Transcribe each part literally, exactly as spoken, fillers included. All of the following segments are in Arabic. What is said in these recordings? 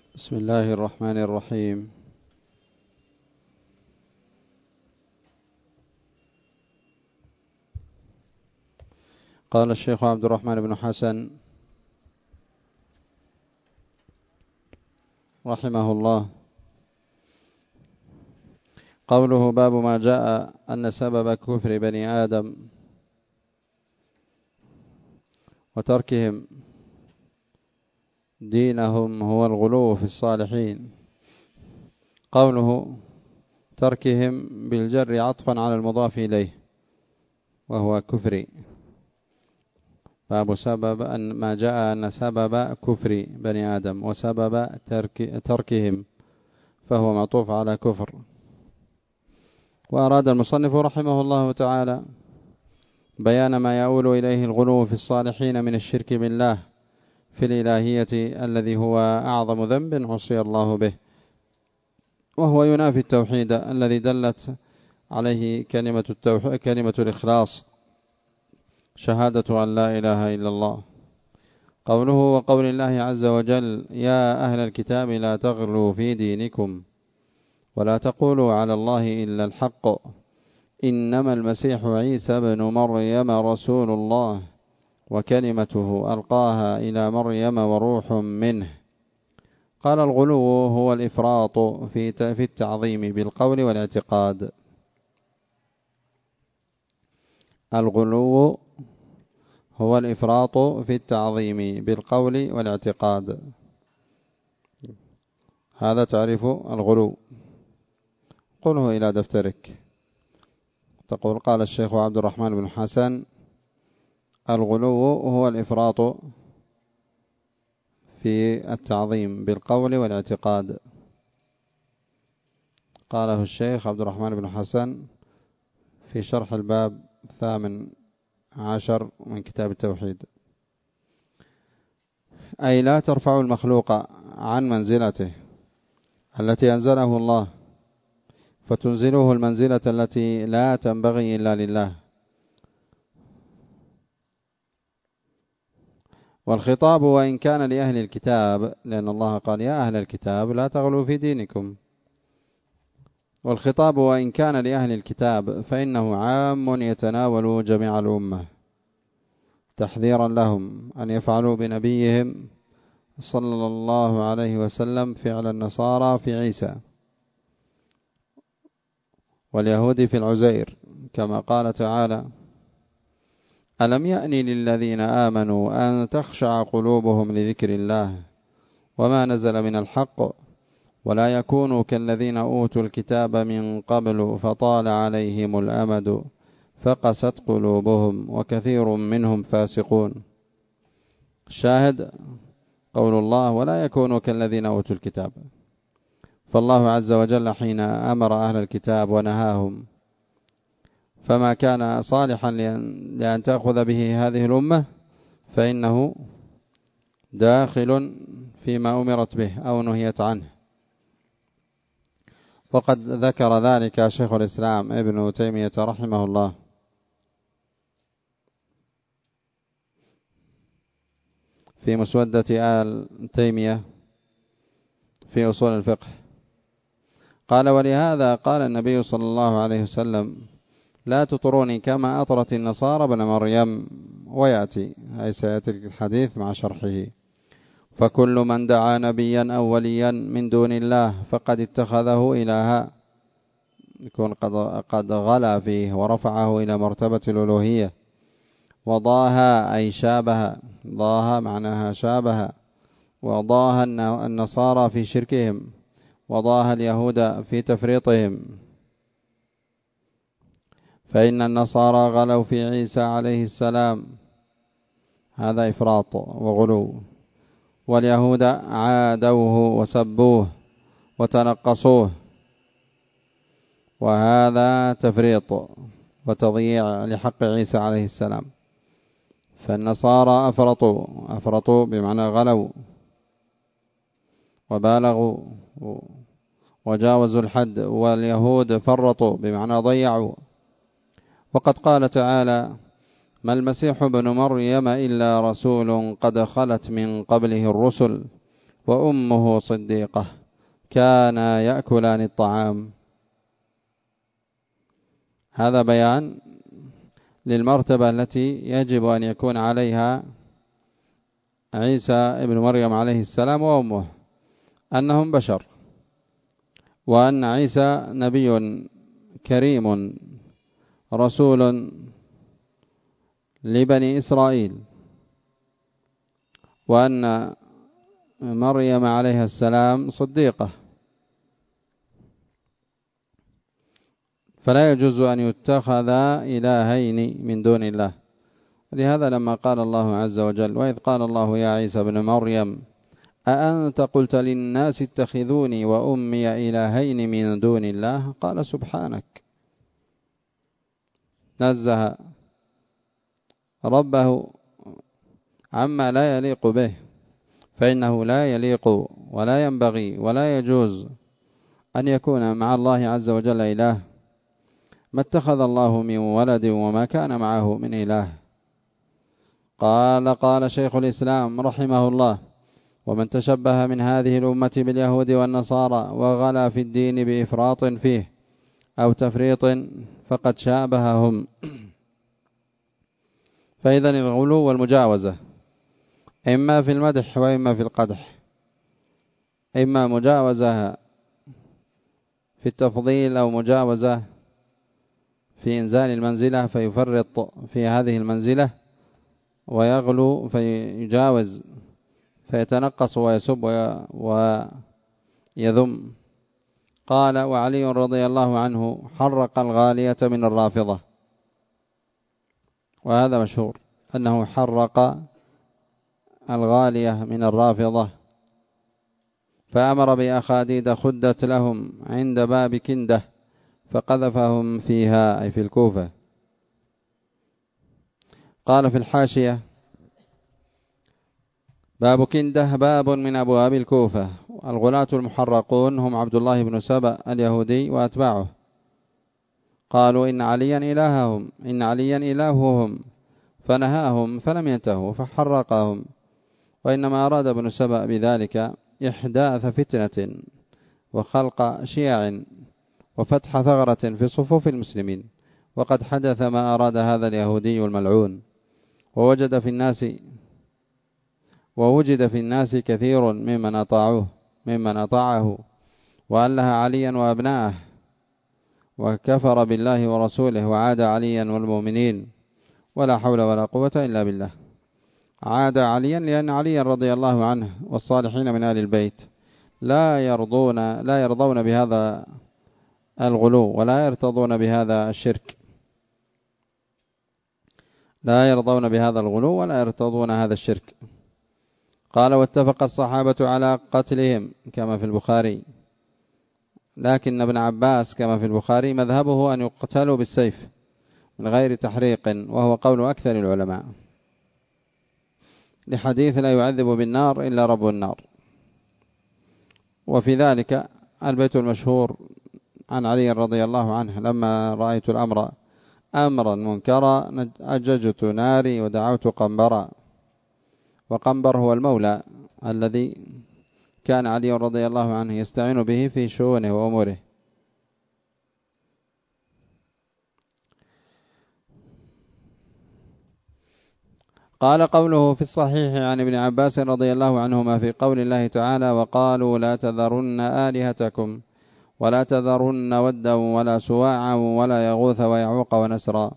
بسم الله الرحمن الرحيم. قال الشيخ عبد الرحمن بن حسن رحمه الله: قوله باب ما جاء أن سبب كفر بني آدم وتركهم دينهم هو الغلو في الصالحين. قوله تركهم بالجر عطفا على المضاف إليه وهو كفري. باب سبب أن ما جاء أن سبب كفر بني آدم وسبب ترك تركهم فهو معطوف على كفر. وأراد المصنف رحمه الله تعالى بيان ما يؤول إليه الغلو في الصالحين من الشرك بالله في الإلهية الذي هو أعظم ذنب عصي الله به، وهو ينافي التوحيد الذي دلت عليه كلمة التوحيد كلمة الإخلاص، شهادة أن لا إله إلا الله. قوله وقول الله عز وجل: يا أهل الكتاب لا تغلوا في دينكم ولا تقولوا على الله إلا الحق إنما المسيح عيسى بن مريم رسول الله وكلمته ألقاها إلى مريم وروح منه. قال الغلو هو الإفراط في في التعظيم بالقول والاعتقاد. الغلو هو الإفراط في التعظيم بالقول والاعتقاد. هذا تعريف الغلو. قله إلى دفترك. تقول: قال الشيخ عبد الرحمن بن حسن: الغلو هو الإفراط في التعظيم بالقول والاعتقاد. قاله الشيخ عبد الرحمن بن حسن في شرح الباب الثامن عشر من كتاب التوحيد. أي لا ترفع المخلوق عن منزلته التي أنزله الله فتنزله المنزلة التي لا تنبغي إلا لله. والخطاب وإن كان لأهل الكتاب، لأن الله قال: يا أهل الكتاب لا تغلوا في دينكم. والخطاب وإن كان لأهل الكتاب فإنه عام يتناول جميع الأمة، تحذيرا لهم أن يفعلوا بنبيهم صلى الله عليه وسلم فعل النصارى في عيسى واليهود في العزير، كما قال تعالى: ألم يأن للذين آمنوا أن تخشع قلوبهم لذكر الله وما نزل من الحق ولا يكونوا كالذين أوتوا الكتاب من قبل فطال عليهم الأمد فقست قلوبهم وكثير منهم فاسقون. الشاهد قول الله: ولا يكونوا كالذين أوتوا الكتاب. فالله عز وجل حين أمر أهل الكتاب ونهاهم فما كان صالحا لأن تأخذ به هذه الأمة فإنه داخل فيما أمرت به أو نهيت عنه. وقد ذكر ذلك شيخ الإسلام ابن تيمية رحمه الله في مسودة آل تيمية في أصول الفقه. قال: ولهذا قال النبي صلى الله عليه وسلم: لا تطروني كما أطرت النصارى ابن مريم. ويأتي أي سيأتي الحديث مع شرحه. فكل من دعا نبيا أو وليا من دون الله فقد اتخذه إلها، يكون قد, قد غلا فيه ورفعه إلى مرتبة الألوهية. وضاها أي شابها، ضاها معناها شابها. وضاها النصارى في شركهم، وضاها اليهود في تفريطهم. فإن النصارى غلوا في عيسى عليه السلام، هذا إفراط وغلو. واليهود عادوه وسبوه وتنقصوه، وهذا تفريط وتضييع لحق عيسى عليه السلام. فالنصارى أفرطوا أفرطوا بمعنى غلوا وبالغوا وجاوزوا الحد، واليهود فرطوا بمعنى ضيعوا. وقد قال تعالى: ما المسيح ابن مريم إلا رسول قد خلت من قبله الرسل وأمه صديقة كانا يأكلان الطعام. هذا بيان للمرتبة التي يجب أن يكون عليها عيسى ابن مريم عليه السلام وأمه، أنهم بشر، وأن عيسى نبي كريم رسول لبني إسرائيل، وأن مريم عليها السلام صديقة، فلا يجوز أن يتخذ إلهين من دون الله. لهذا لما قال الله عز وجل: وإذ قال الله يا عيسى ابن مريم أأنت قلت للناس اتخذوني وأمي إلهين من دون الله، قال سبحانك، نزه ربه عما لا يليق به، فإنه لا يليق ولا ينبغي ولا يجوز أن يكون مع الله عز وجل إله. ما اتخذ الله من ولد وما كان معه من إله. قال قال شيخ الإسلام رحمه الله: ومن تشبه من هذه الأمة باليهود والنصارى وغلا في الدين بإفراط فيه أو تفريط فقد شابههم. فإذا الغلو والمجاوزة إما في المدح وإما في القدح، إما مجاوزة في التفضيل أو مجاوزة في إنزال المنزلة فيفرط في هذه المنزلة ويغلو فيجاوز فيتنقص ويسب ويذم. قال: وعلي رضي الله عنه حرق الغالية من الرافضة، وهذا مشهور أنه حرق الغالية من الرافضة، فأمر بأخاديد خدت لهم عند باب كنده فقذفهم فيها، أي في الكوفة. قال في الحاشية: باب كنده باب من أبواب الكوفة. الغلاة المحرقون هم عبد الله بن سبأ اليهودي وأتباعه. قالوا إن عليا إلههم إن عليا إلههم فنهاهم فلم ينتهوا فحرقهم. وإنما أراد ابن سبأ بذلك إحداث فتنة وخلق شيع وفتح ثغرة في صفوف المسلمين، وقد حدث ما أراد هذا اليهودي الملعون. ووجد في الناس ووجد في الناس كثير ممن أطاعوه ممن أطاعه وأله عليا وأبناءه، وكفر بالله ورسوله وعاد عليا والمؤمنين، ولا حول ولا قوة إلا بالله. عاد عليا لأن عليا رضي الله عنه والصالحين من آل البيت لا يرضون لا يرضون بهذا الغلو ولا يرتضون بهذا الشرك، لا يرضون بهذا الغلو ولا يرتضون هذا الشرك. قال: واتفق الصحابة على قتلهم كما في البخاري، لكن ابن عباس كما في البخاري مذهبه أن يقتلوا بالسيف من غير تحريق، وهو قول أكثر العلماء، لحديث لا يعذب بالنار إلا رب النار. وفي ذلك البيت المشهور عن علي رضي الله عنه: لما رأيت الأمر أمرا منكرا أججت ناري ودعوت قنبرا. وقنبر هو المولى الذي كان علي رضي الله عنه يستعين به في شؤونه وأموره. قال: قوله في الصحيح عن ابن عباس رضي الله عنهما في قول الله تعالى: وقالوا لا تذرن آلهتكم ولا تذرن ودا ولا سواعا ولا يغوث ويعوق ونسرا،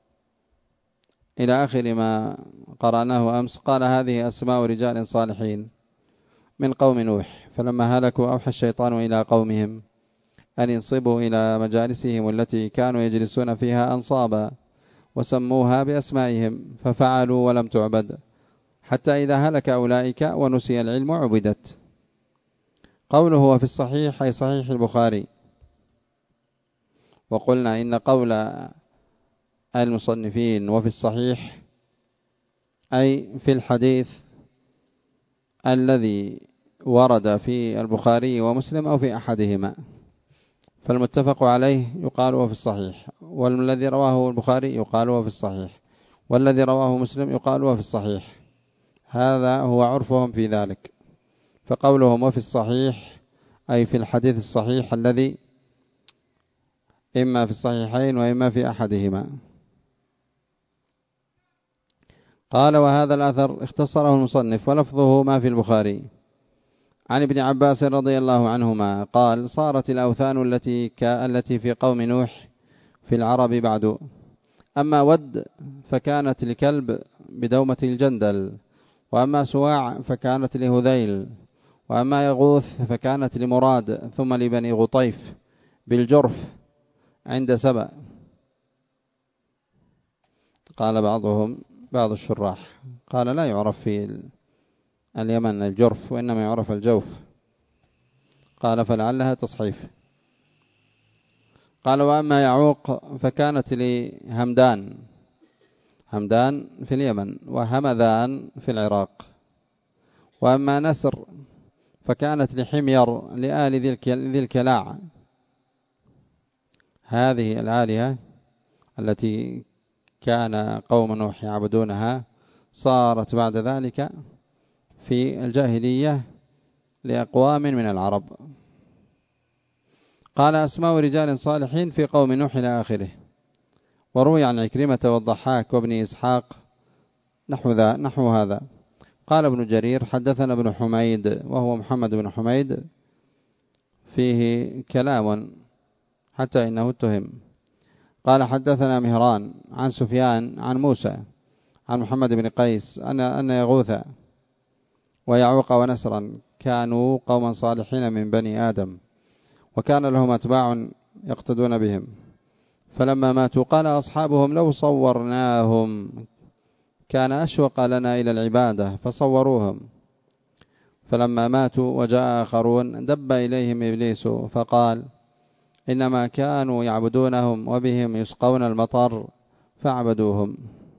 إلى آخر ما قرأناه أمس. قال: هذه أسماء رجال صالحين من قوم نوح، فلما هلكوا أوحى الشيطان إلى قومهم أن ينصبوا إلى مجالسهم التي كانوا يجلسون فيها أنصابا، وسموها بأسمائهم ففعلوا ولم تعبد، حتى إذا هلك أولئك ونسي العلم عبدت. قوله هو في الصحيح أي صحيح البخاري. وقلنا إن قول المصنفين وفي الصحيح أي في الحديث الذي ورد في البخاري ومسلم أو في أحدهما، فالمتفق عليه يقال وفي الصحيح، والذي رواه البخاري يقال وفي الصحيح، والذي رواه مسلم يقال وفي الصحيح. هذا هو عرفهم في ذلك. فقولهم وفي الصحيح أي في الحديث الصحيح الذي إما في الصحيحين وإما في أحدهما. قال وهذا الأثر اختصره المصنف ولفظه ما في البخاري عن ابن عباس رضي الله عنهما قال صارت الأوثان التي التي في قوم نوح في العرب بعد، أما ود فكانت لكلب بدومة الجندل، وأما سواع فكانت لهذيل، وأما يغوث فكانت لمراد، ثم لبني غطيف بالجرف عند سبأ. قال بعضهم بعض الشراح قال لا يعرف في اليمن الجرف وإنما يعرف الجوف، قال فلعلها تصحيف. قال وأما يعوق فكانت لهمدان، همدان في اليمن وهمذان في العراق، وأما نسر فكانت لحمير لآل ذي الكلاع. هذه الآلهة التي كان قوم نوح يعبدونها صارت بعد ذلك في الجاهلية لأقوام من العرب. قال أسماء رجال صالحين في قوم نوح إلى آخره. وروي عن عكرمة والضحاك وابن إسحاق نحو, ذا نحو هذا. قال ابن جرير حدثنا ابن حميد وهو محمد بن حميد فيه كلام حتى إنه اتهم. قال حدثنا مهران عن سفيان عن موسى عن محمد بن قيس أن أن يغوث ويعوق ونسرا كانوا قوما صالحين من بني آدم، وكان لهم أتباع يقتدون بهم، فلما ماتوا قال أصحابهم لو صورناهم كان أشوق لنا إلى العبادة فصوروهم، فلما ماتوا وجاء آخرون دب إليهم إبليس فقال إنما كانوا يعبدونهم وبهم يسقون المطر فعبدوهم.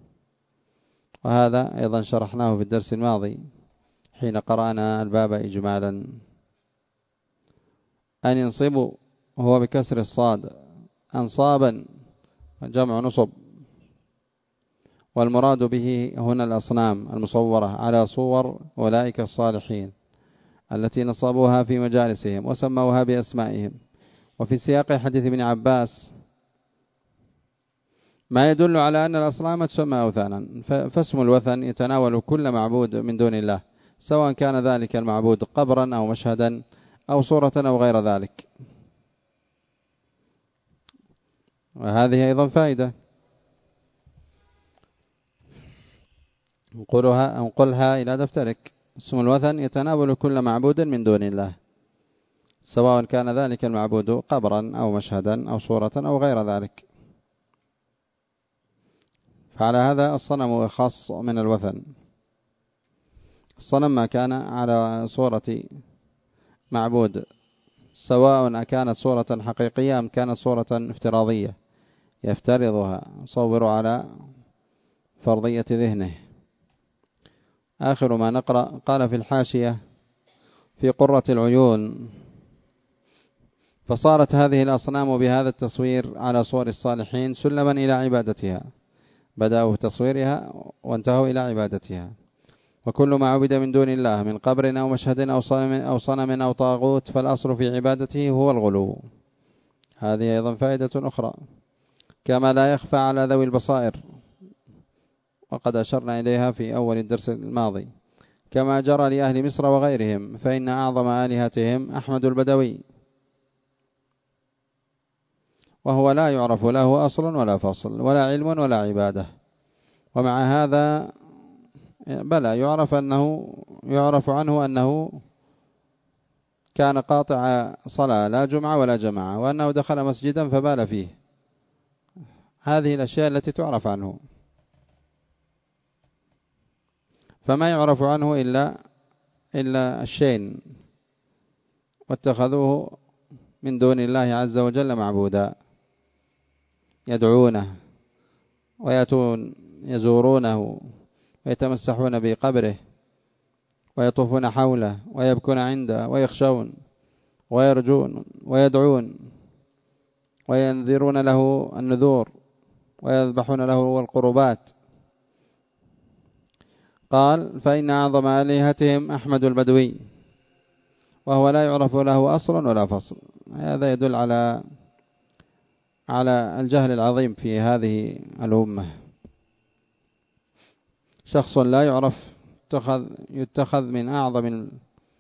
وهذا أيضا شرحناه في الدرس الماضي حين قرأنا الباب إجمالا. أن ينصبوا هو بكسر الصاد أنصابا جمع نصب، والمراد به هنا الأصنام المصورة على صور أولئك الصالحين التي نصبوها في مجالسهم وسموها بأسمائهم. وفي سياق حديث ابن عباس ما يدل على أن الأصنام تسمى أوثانا، فاسم الوثن يتناول كل معبود من دون الله، سواء كان ذلك المعبود قبرا أو مشهدا أو صورة أو غير ذلك. وهذه أيضا فائدة انقلها, انقلها إلى دفترك. اسم الوثن يتناول كل معبود من دون الله، سواء كان ذلك المعبود قبرا أو مشهدا أو صورة أو غير ذلك. فعلى هذا الصنم أخص من الوثن. الصنم ما كان على صورة معبود، سواء أكانت صورة حقيقية أم كانت صورة افتراضية يفترضها صور على فرضية ذهنه. آخر ما نقرأ قال في الحاشية في قرة العيون فصارت هذه الأصنام بهذا التصوير على صور الصالحين سلما إلى عبادتها، بدأوا تصويرها وانتهوا إلى عبادتها. وكل ما عبد من دون الله من قبر أو مشهد أو صنم أو, صنم أو طاغوت فالأصل في عبادته هو الغلو. هذه أيضا فائدة أخرى كما لا يخفى على ذوي البصائر، وقد أشرنا إليها في أول الدرس الماضي، كما جرى لأهل مصر وغيرهم، فإن أعظم آلهتهم أحمد البدوي، وهو لا يعرف له أصل ولا فصل ولا علم ولا عبادة. ومع هذا بلى يعرف أنه يعرف عنه أنه كان قاطع صلاة لا جمعة ولا جماعة، وأنه دخل مسجدا فبال فيه. هذه الأشياء التي تعرف عنه، فما يعرف عنه إلا إلا الشين، واتخذوه من دون الله عز وجل معبودا، يدعونه ويأتون يزورونه ويتمسحون بقبره ويطوفون حوله ويبكون عنده ويخشون ويرجون ويدعون وينذرون له النذور ويذبحون له القربات. قال فإن أعظم آلهتهم أحمد البدوي وهو لا يعرف له أصل ولا فصل. هذا يدل على على الجهل العظيم في هذه الأمة. شخص لا يعرف يتخذ من أعظم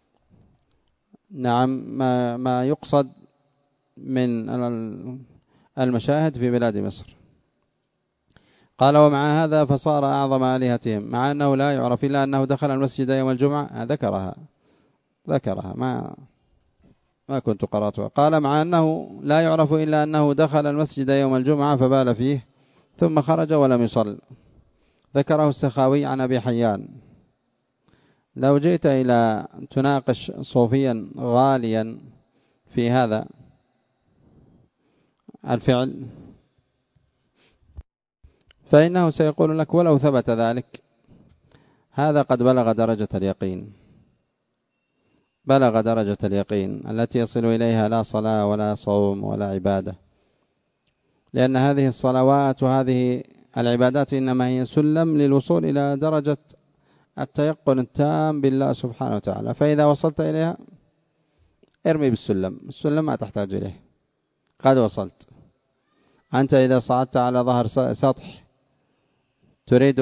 نعم ما ما يقصد من المشاهد في بلاد مصر. قال ومع هذا فصار أعظم آلهتهم، مع أنه لا يعرف إلا أنه دخل المسجد يوم الجمعة. ذكرها ذكرها ما ما كنت قرأتها. قال مع أنه لا يعرف إلا أنه دخل المسجد يوم الجمعة فبال فيه ثم خرج ولم يصل. ذكره السخاوي عن أبي حيان. لو جئت إلى تناقش صوفيا غاليا في هذا الفعل فإنه سيقول لك ولو ثبت ذلك هذا قد بلغ درجة اليقين، بلغ درجة اليقين التي يصل إليها لا صلاة ولا صوم ولا عبادة، لأن هذه الصلوات وهذه العبادات إنما هي سلم للوصول إلى درجة التيقن التام بالله سبحانه وتعالى. فإذا وصلت إليها ارمي بالسلم، السلم ما تحتاج إليه، قد وصلت. أنت إذا صعدت على ظهر سطح تريد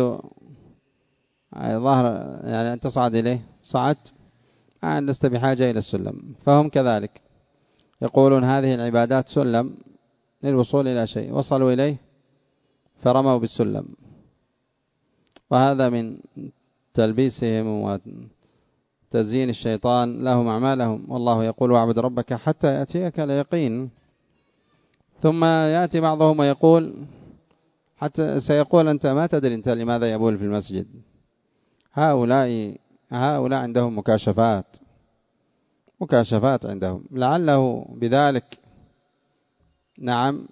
ظهر يعني أن تصعد إليه، صعدت لست بحاجة إلى السلم. فهم كذلك يقولون هذه العبادات سلم للوصول إلى شيء، وصلوا إليه فرموا بالسلم، وهذا من تلبيسهم وتزيين الشيطان لهم أعمالهم. والله يقول واعبد ربك حتى يأتيك اليقين. ثم يأتي بعضهم ويقول حتى سيقول أنت ما تدري أنت لماذا يبول في المسجد. هؤلاء هؤلاء عندهم مكاشفات مكاشفات عندهم، لعله بذلك نعم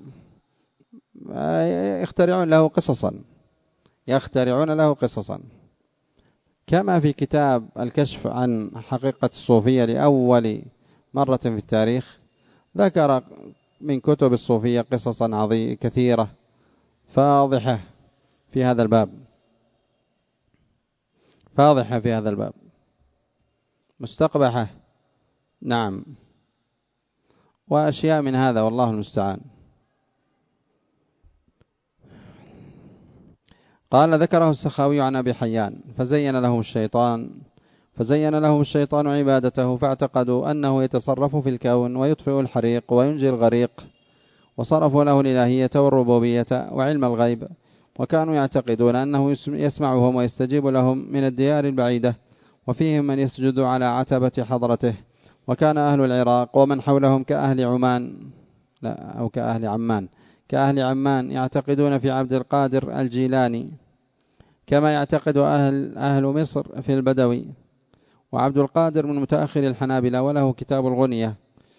يخترعون له قصصا يخترعون له قصصا كما في كتاب الكشف عن حقيقة الصوفية لأول مرة في التاريخ ذكر من كتب الصوفية قصصا عظيمة كثيرة فاضحة في هذا الباب فاضحة في هذا الباب مستقبحة نعم، وأشياء من هذا والله المستعان. قال ذكره السخاوي عن أبي حيان فزين لهم الشيطان فزين لهم الشيطان عبادته فاعتقدوا أنه يتصرف في الكون ويطفئ الحريق وينجي الغريق، وصرفوا له الإلهية والربوبية وعلم الغيب، وكانوا يعتقدون أنه يسمعهم ويستجيب لهم من الديار البعيدة، وفيهم من يسجد على عتبة حضرته. وكان أهل العراق ومن حولهم كأهل عمان لا أو كأهل عمان كأهل عمان يعتقدون في عبد القادر الجيلاني كما يعتقد أهل, أهل مصر في البدوي. وعبد القادر من متأخر الحنابلة وله كتاب الغنية،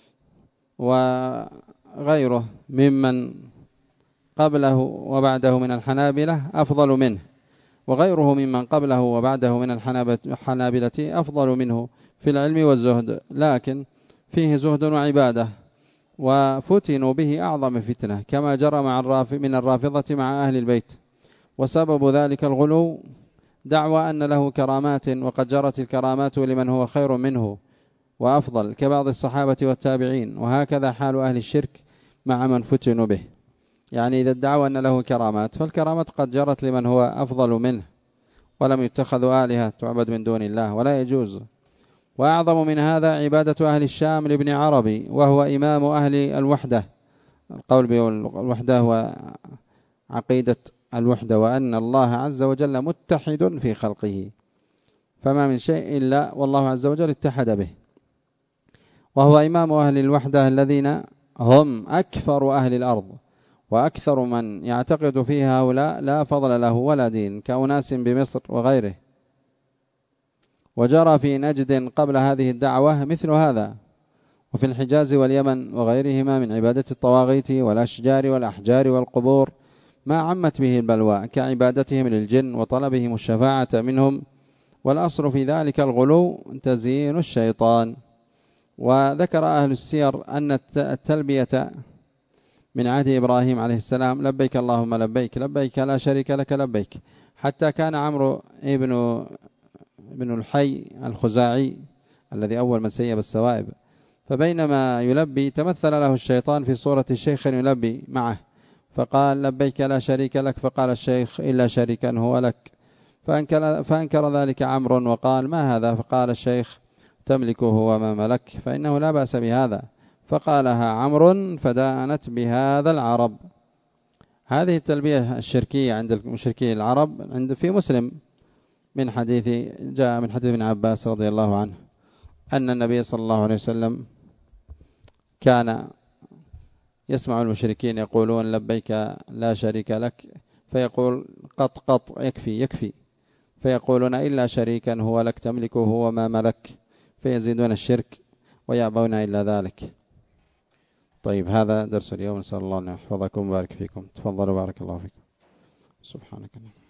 وغيره ممن قبله وبعده من الحنابلة أفضل منه، وغيره ممن قبله وبعده من الحنابلة أفضل منه في العلم والزهد، لكن فيه زهد وعبادة، وفتنوا به أعظم فتنة كما جرى مع الرافض من الرافضة مع أهل البيت. وسبب ذلك الغلو دعوى أن له كرامات، وقد جرت الكرامات لمن هو خير منه وأفضل كبعض الصحابة والتابعين، وهكذا حال أهل الشرك مع من فتنوا به. يعني إذا ادعوا أن له كرامات فالكرامات قد جرت لمن هو أفضل منه، ولم يتخذوا آلهة تعبد من دون الله ولا يجوز. وأعظم من هذا عبادة أهل الشام لابن عربي وهو إمام أهل الوحدة. القول بالوحدة هو عقيدة الوحدة، وأن الله عز وجل متحد في خلقه، فما من شيء إلا والله عز وجل اتحد به. وهو إمام أهل الوحدة الذين هم أكثر أهل الأرض، وأكثر من يعتقد فيها هؤلاء لا فضل له ولا دين كأناس بمصر وغيره. وجرى في نجد قبل هذه الدعوة مثل هذا، وفي الحجاز واليمن وغيرهما من عبادة الطواغيت والأشجار والأحجار والقبور ما عمت به البلوى كعبادتهم للجن وطلبهم الشفاعة منهم. والأصل في ذلك الغلو تزيين الشيطان. وذكر أهل السير أن التلبية من عهد إبراهيم عليه السلام لبيك اللهم لبيك لبيك لا شريك لك لبيك، حتى كان عمرو ابن ابن الحي الخزاعي الذي أول من سيب السوائب. فبينما يلبي تمثل له الشيطان في صورة شيخ يلبي معه، فقال لبيك لا شريك لك، فقال الشيخ إلا شريكا هو لك، فأنكر, فأنكر ذلك عمرو وقال ما هذا؟ فقال الشيخ تملكه وما ملك، فإنه لا بأس بهذا. فقالها عمرو فدانت بهذا العرب. هذه التلبية الشركية عند المشركين العرب عند في مسلم من حديث جاء من حديث ابن عباس رضي الله عنه أن النبي صلى الله عليه وسلم كان يسمع المشركين يقولون لبيك لا شريك لك، فيقول قط قط يكفي يكفي، فيقولون إلا شريكا هو لك تملكه وما ملك، فيزيدون الشرك ويأبون إلا ذلك. طيب هذا درس اليوم، نسأل الله أن يحفظكم وبارك فيكم. تفضلوا بارك الله فيكم. سبحانك اللهم